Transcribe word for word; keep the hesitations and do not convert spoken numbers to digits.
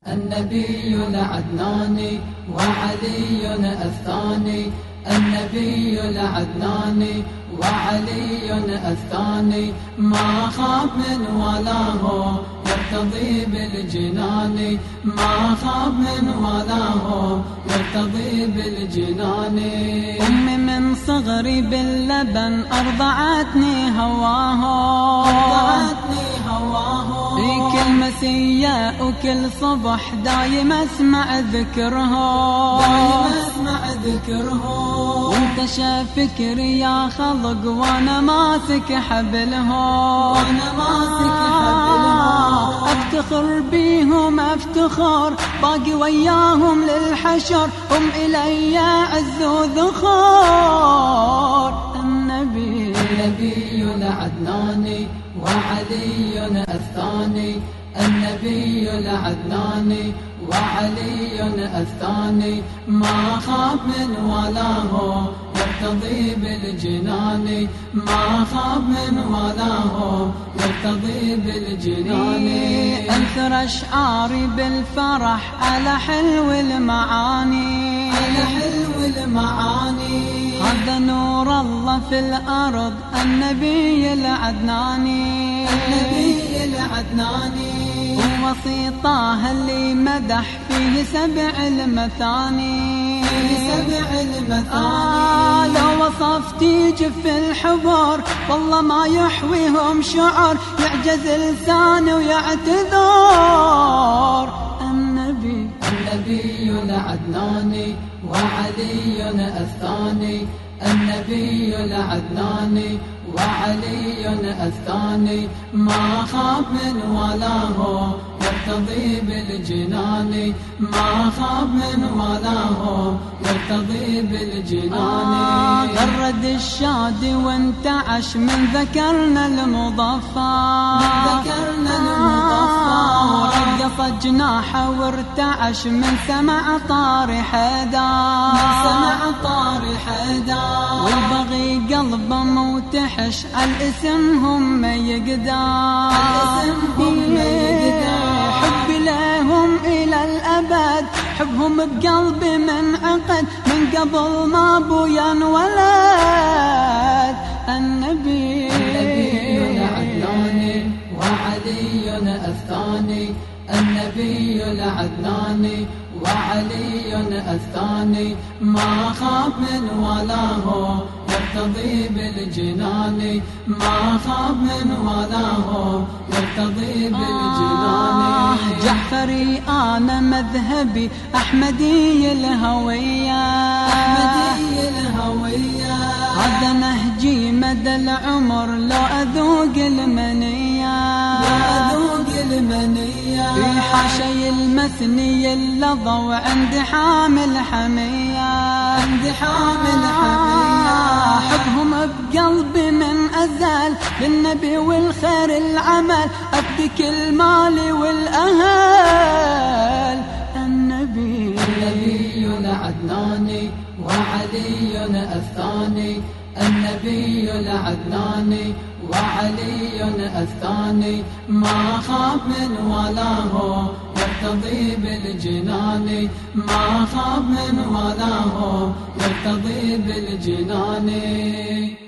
النبي العدناني وعلي الثاني، النبي العدناني وعلي الثاني، ما خاب من ولاه يرتضي بالجنان، ما خاب من ولاه يرتضي بالجنان. أمي من صغري باللبن أرضعتني هواه، أرضعتني هواه، في كل مسية وكل صبح دايم أسمع ذكرها، دايم أسمع ذكرها، وانتشى فكري يا خلق وانا ماسك حبلها، وانا ماسك حبلها، افتخر بيهم افتخر، باقي وياهم للحشر، هم إلي عز وذخور. النبي النبي العدناني وعلي الثاني، النبي العدناني وعلي الثاني، ما خاب من ولاه يرتضي بالجنان، ما خاب من ولاه يرتضي بالجنان. أنثر أشعاري بالفرح على حلو المعاني، على حلو المعاني، هذا نور الله في الأرض النبي العدناني، النبي العدناني، ووسيطاه اللي مدح فيه سبع المثاني، فيه سبع المثاني. آه لو وصفت يجف الحبر والله ما يحويهم شعر، يعجز لسانه ويعتذر. النبي النبي العدناني وعلي الثاني، النبي العدناني وعلي الثاني، ما خاب من ولاه يرتضي بالجنان، ما خاب من ولاه يرتضي بالجنان. آه غرد الشاد وانتعش من ذكرنا المضفى، من ذكرنا المضفى، ورقص جناحه وارتعش من سمع طار حدا، من سمع طار حدا، والبغي قلبه موتحش الاسم هم يقدر، الاسم هم يقدر، حب لهم إلى الأبد، حبهم بقلبي منعقد من قبل ما بويا انولد. النبي النبي العدناني وعلي الثاني، النبي العدناني وعلي الثاني، ما خاب من ولاه يرتضي بالجنان، ما خاب من ولاه يرتضي بالجنان. آه جعفري أنا مذهبي أحمدي الهوية، أحمدي الهوية، هذا نهجي مدى العمر لو أذوق المنية، لو أذوق المنية، في حاشي المثني اللظى وعند حامل حمية، عند حامل حمية، حبهم بقلبي من أزل للنبي والخير العمل، أفدك المال والأهل. النبي النبي العدناني وعلي الثاني، النبي العدناني وعلي الثاني، ما خاب من ولاه يرتضي بالجنان، ما خاب من ولاه يرتضي بالجنان.